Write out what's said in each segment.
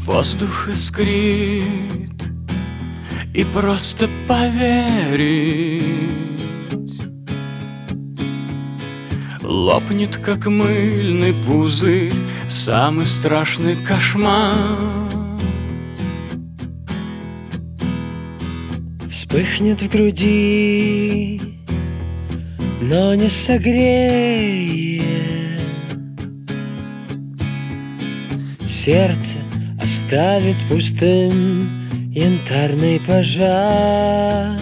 Воздух искрит, и просто поверить лопнет, как мыльный пузырь, самый страшный кошмар. Вспыхнет в груди, но не согреет. Сердце оставит пустым янтарный пожар.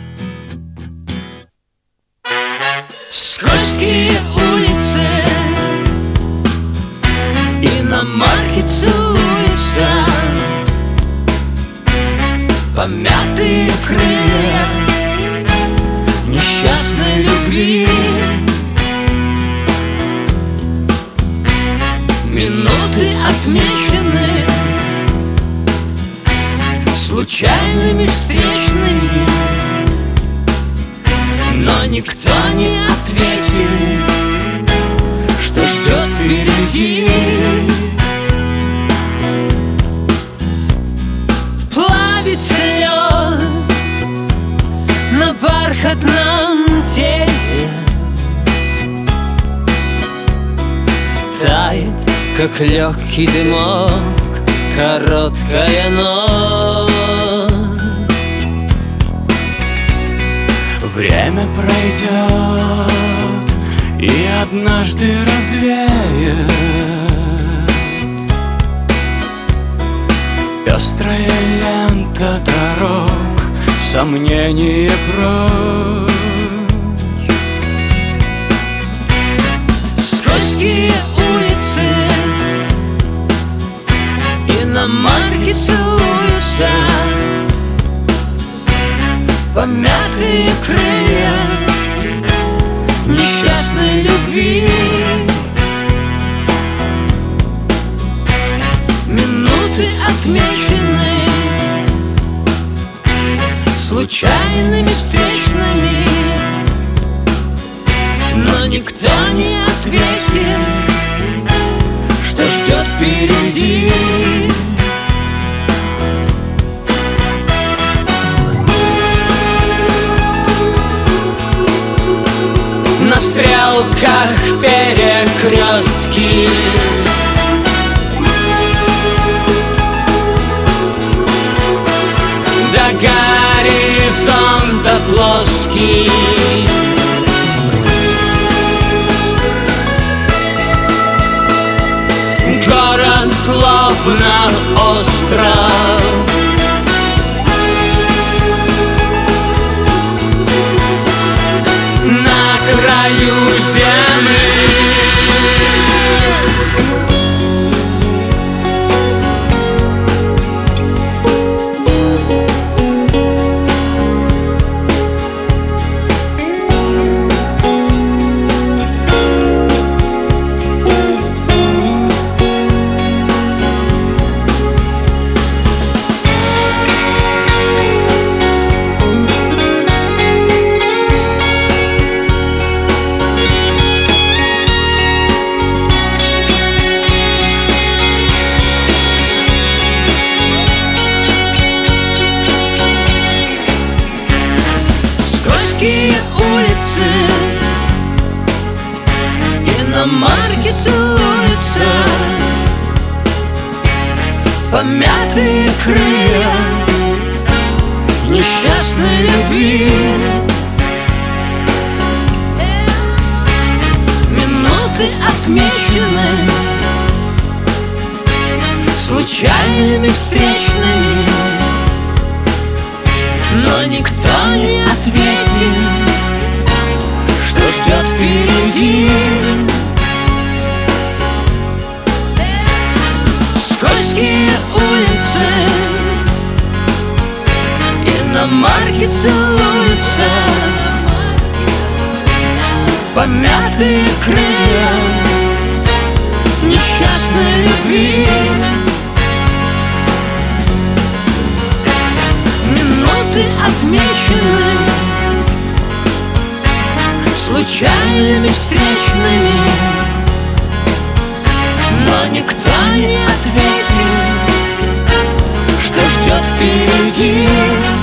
Скользкие улицы, иномарки целуются, помятые крылья несчастной любви. Минуты отмечены случайными встречными, но никто не ответил, что ждет впереди. Плавится лед на бархатном теле, Тает, как легкий дымок, короткая ночь. время пройдет и однажды развеет пестрая лента дорог, сомнения прочь. Скользкие улицы, иномарки целуются, помятые крылья несчастной любви. Минуты отмечены случайными встречными, но никто не ответил, что ждет впереди. На стрелках перекрестки, до горизонта плоский. Город словно остров, на краю земли. Улицы, иномарки целуются, помятые крылья несчастной любви. Минуты отмечены случайными встречными, но никто не ответил, что ждет впереди. Скользкие улицы, иномарки целуются, помятые крылья несчастной любви. Минуты отмечены случайными встречными, но никто не ответил, впереди.